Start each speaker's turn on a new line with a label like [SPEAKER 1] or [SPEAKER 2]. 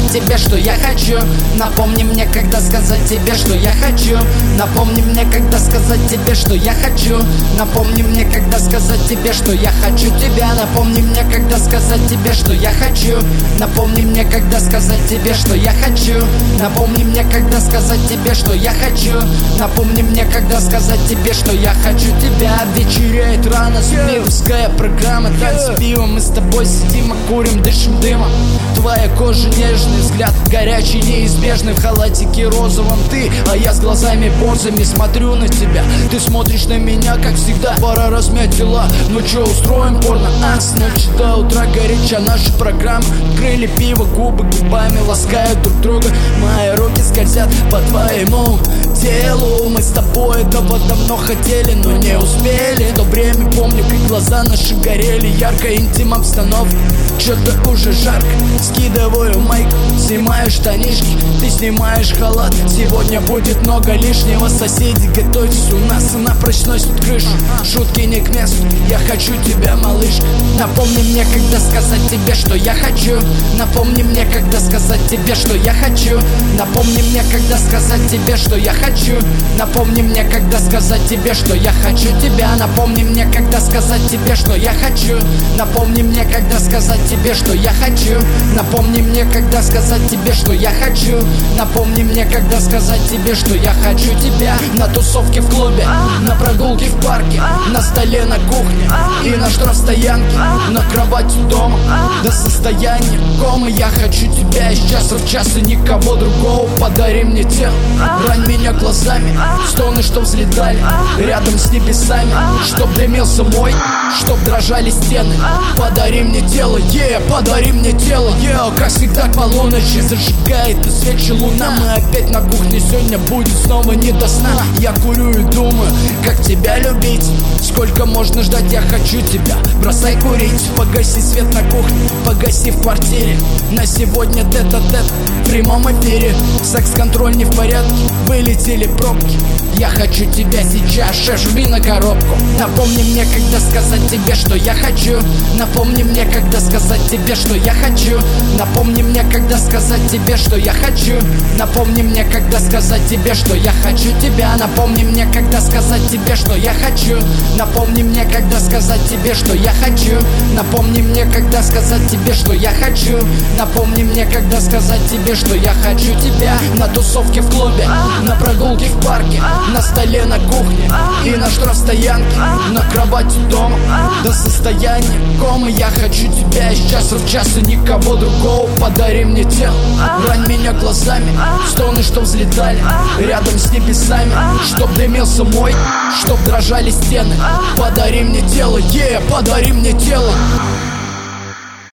[SPEAKER 1] сказать тебе, что я хочу. Напомни мне, когда сказать тебе, что я хочу. Напомни мне, когда сказать тебе, что я хочу. Напомни мне, когда сказать тебе, что я хочу тебя. Напомни мне, когда сказать тебе, что я хочу. Напомни мне, когда сказать тебе, что я хочу. Напомни мне, когда сказать тебе, что я хочу. Напомни мне, когда сказать тебе, что я хочу тебя. Вечереет рано, смирская программа. Танцы пива, мы с тобой сидим, а курим, дышим дымом. Твоя кожа нежный, взгляд горячий, неизбежный. В халатике розовом ты, а я с глазами бонзами смотрю на тебя. Ты смотришь на меня, как всегда. Пора размять тела, ну чё, устроим порно? С ночи до утра горяча наша программа. Крыли пиво, губы губами ласкают друг друга. Мои руки скользят по твоему телу. Мы с тобой этого давно хотели, но не успели. В то время помню, как глаза наши горели. Ярко, интим, обстановка, чё-то уже жарко. Скидываю майку, снимаю штанишки. Ты снимаешь халат, сегодня будет много лишнего. Соседи, готовьтесь, у нас напрочь сносит крышу. Шутки не к месту, я хочу тебя, малышка. Напомни мне, когда сказать тебе, что я хочу. Напомни мне, когда сказать тебе, что я хочу. Напомни мне, когда сказать тебе, что я хочу. Напомни мне, когда сказать тебе, что я хочу тебя. Напомни мне, когда сказать тебе, что я хочу. Напомни мне, когда сказать тебе, что я хочу. Напомни мне, когда сказать тебе, что я хочу. Напомни мне, когда сказать тебе, что я хочу тебя. На тусовке в клубе, на прогулке в парке, на столе на кухне и на штрафстоянке, на кровати дома, до состояния комы. Я хочу тебя из часа в час и никого другого. Подари мне тело, рань меня глазами, стоны, что взлетали рядом с небесами, чтоб дымился мой, чтоб дрожали стены. Подари мне тело, подари мне тело, как всегда к полуночи зажигает и свечи луна. Мы опять на кухне, сегодня будет снова не до сна. Я курю и думаю, как тебя любить. Сколько можно ждать, я хочу тебя. Бросай курить, погаси свет на кухне, погаси в квартире. На сегодня тет-а-тет в прямом эфире. Секс-контроль не в порядке, вылетели пробки. Я хочу тебя сейчас, шеф, жми на коробку. Напомни мне, когда сказать тебе, что я хочу. Напомни мне, когда сказать тебе, что я хочу. Напомни мне, когда сказать тебе, что я хочу. Напомни мне, когда сказать тебе, что я хочу тебя. Напомни мне, когда сказать тебе, что я хочу. Напомни мне, когда сказать тебе, что я хочу. Напомни мне, когда сказать тебе, что я хочу. Напомни мне, когда сказать тебе, что я хочу тебя. На тусовке в клубе, на прогулке в парке, на столе на кухне и на штрафстоянке, на кровати дома, до состояния комы. Я хочу тебя из часа в час и никого другого. Подари мне тело, рань меня глазами, стоны, что взлетали рядом с небесами, чтоб дымился мой, чтоб дрожали стены. Подари мне тело, подари мне тело.